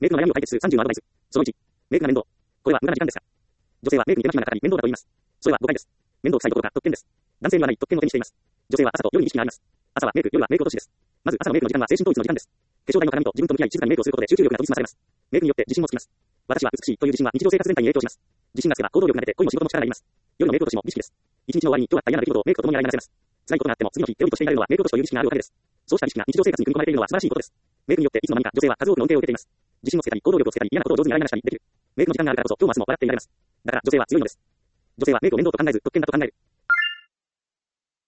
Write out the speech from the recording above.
メイクの悩みを解決する30のアドバイス。その1、メイクが面倒。これは無駄な時間ですが。女性はメイクに手間暇がかかり面倒だと言います。それは誤解です。面倒くさいどころか特権です。男性にはない特権を手にしています。女性は朝と夜に意識があります。朝はメイク、夜はメイク落としです。まず朝のメイクの時間は精神統一の時間です。化粧台の鏡と自分と向き合い静かにメイクをすることで集中力が研ぎ澄まされます。メイクによって自信もつきます。私は美しいという自信は日常生活全体に影響します。自信がつけば行動力が出て恋も仕事も力がいります。夜のメイク落としも儀式です。一日の終わりに今日あった嫌な出来事をメイクと共に洗い流せます。辛いことがあっても次の日手をとしていられるのはメイク落としという意識があるおかげです。そうした意識が日常生活に組み込まれているのは素晴らしいことです。メイクによっていつの間にか女性は数多くの恩恵を受けています。自信をつけたり行動力をつけたり嫌なことを上手に洗い流したりできる。メイクの時間があるからこそ今日も明日も笑っていられます。だから女性は強いのです。女性はメイクを面倒と考えず特権だと考える。